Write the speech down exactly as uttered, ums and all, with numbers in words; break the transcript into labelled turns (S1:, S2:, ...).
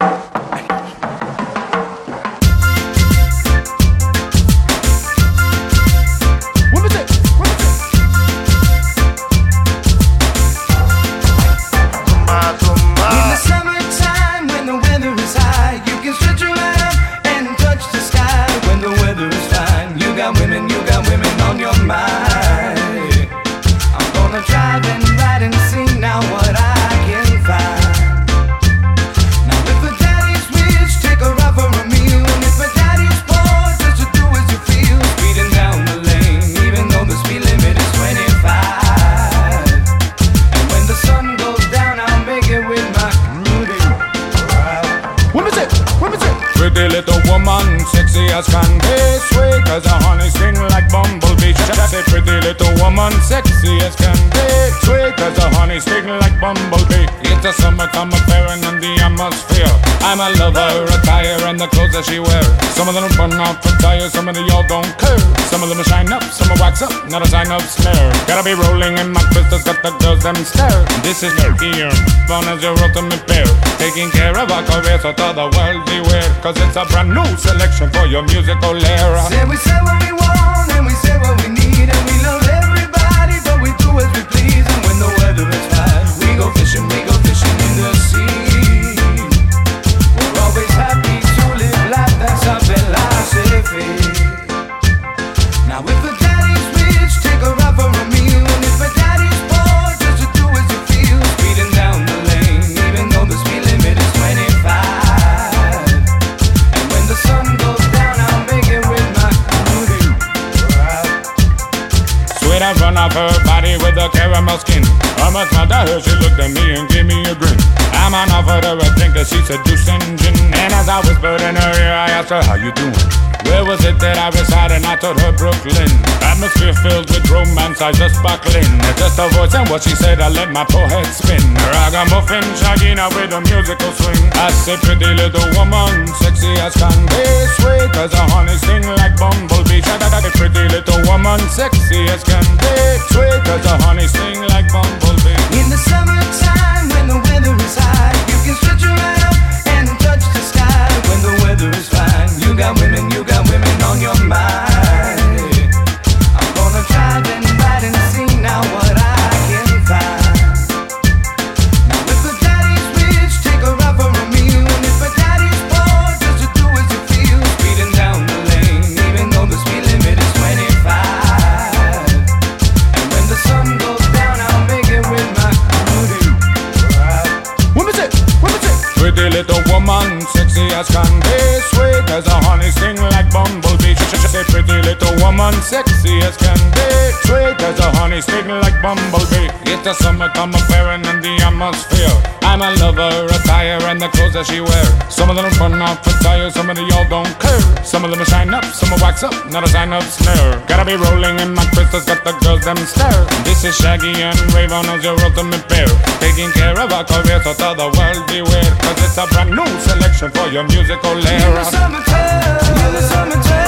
S1: Pretty little woman, sexy as can be, sweet as a honey, sting like bumblebee. Say pretty little woman, sexy as can be, sweet as a honey, sting like bumblebee. It's a summertime affair and in the atmosphere. I'm a lover, attire and the clothes that she wears. Some of them run off for tires, some of the y'all don't care. Some of them shine up, some are wax up, not a sign of snare. Gotta be rolling in my crystals, got the girls them stare. This is your gear, fun as your ultimate pair. Taking care of our career so to the world beware. Cause it's a brand new selection for your musical era.
S2: Say we say what we want and we say what we need, and we love everybody but we do as we please. And when the weather is fine, we go fishing, we go fishing in the sea. We're always happy to live life, that's our philosophy. Now if a daddy's rich, take her out for a meal. And if a daddy's poor, just to do as you feel. Speeding down the lane, even though the speed limit is twenty-five. The sun goes down, I'll make it with my booty.
S1: Sweet in front of her body with a caramel skin. I must not her, she looked at me and gave me a grin. I'm on offered her a drink that she seducing gin. And as I whispered in her ear, I asked her, how you doing? Where was it that I resided? And I told her Brooklyn. Atmosphere filled with romance, I just sparkling. Just a voice and what she said, I let my poor head spin. Ragamuffin, Shagina with a musical swing. I said, pretty little woman, sexy as can be, sweet as a honey, sting like bumblebee. Pretty little woman, sexy as can be, sweet as a honey, sting like bumblebee.
S2: In the summertime, when the weather is high, you can stretch your hand up and touch the sky. When the weather is fine, you got women, you got women on your mind. I'm gonna try and write and sing now what I can find. Now if a daddy's rich, take her out for a meal. And if a daddy's poor, just to do as you feel. Speeding down the lane, even though the speed limit is twenty-five. And when the sun goes down, I'll make it with my booty.
S1: What is it? What is it? Pretty little woman, sexy as can be, sweet as a honey, sting like bumblebee. Say pretty little woman, sexy as can be, sweet as a honey, sting like bumblebee. It's a summertime affair and in the atmosphere. I'm a lover, attire and the clothes that she wears. Some of them run off for tires, some of the y'all don't care. Some of them shine up, some are wax up, not a sign of snare. Gotta be rolling in my crystals, got the girls them stare. This is Shaggy and Rayvon as your ultimate pair. Taking care of our career so to the world beware. Cause it's a brand new selection for your musical era.
S2: In the summertime, in the summertime.